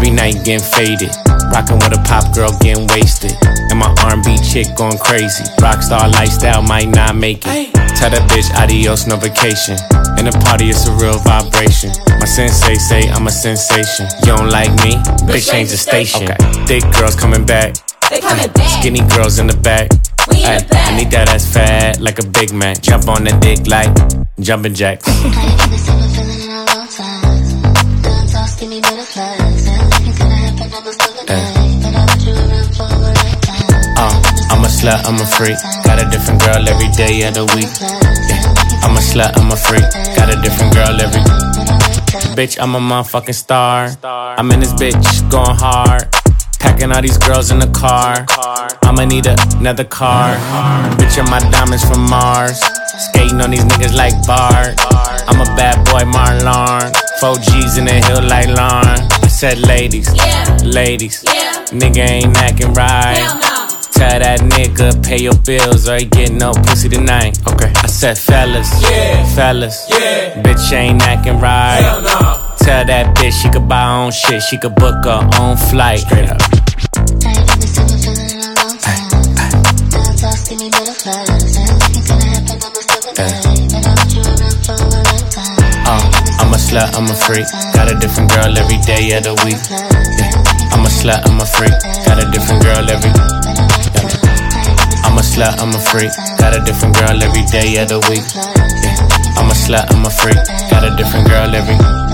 Every night getting faded. Rockin' with a pop girl getting wasted. And my R&B chick going crazy. Rockstar lifestyle might not make it. Tell that bitch adios, no vacation. In the party, it's a real vibration. My sensei say I'm a sensation. You don't like me? Bitch, change the station. Okay. Thick girls coming back. Skinny girls in the back. I need that ass fat like a Big Mac. Jump on the dick like jumping jacks. I'm a slut, I'm a freak. Got a different girl every day of the week. Yeah. I'm a slut, I'm a freak. Got a different girl every. Bitch, I'm a motherfucking star. I'm in this bitch going hard. Packing all these girls in the car. I'ma need another car. Bitch, and my diamonds from Mars. Skating on these niggas like Bart. I'm a bad boy, Marlon. 4 G's in the hill like Lauren. I said ladies, ladies. Nigga ain't acting right. Tell that nigga pay your bills or he get no pussy tonight. Okay. I said fellas, fellas. Bitch ain't acting right. Tell that bitch she could buy her own shit. She could book her own flight. Straight up. I'm a slut, I'm a freak. Got a different girl every day of the week. Yeah. I'm a slut, I'm a freak. Got a different girl every. Yeah. I'm a slut, I'm a freak. Got a different girl every day of the week. Yeah. I'm a slut, I'm a freak. Got a different girl every.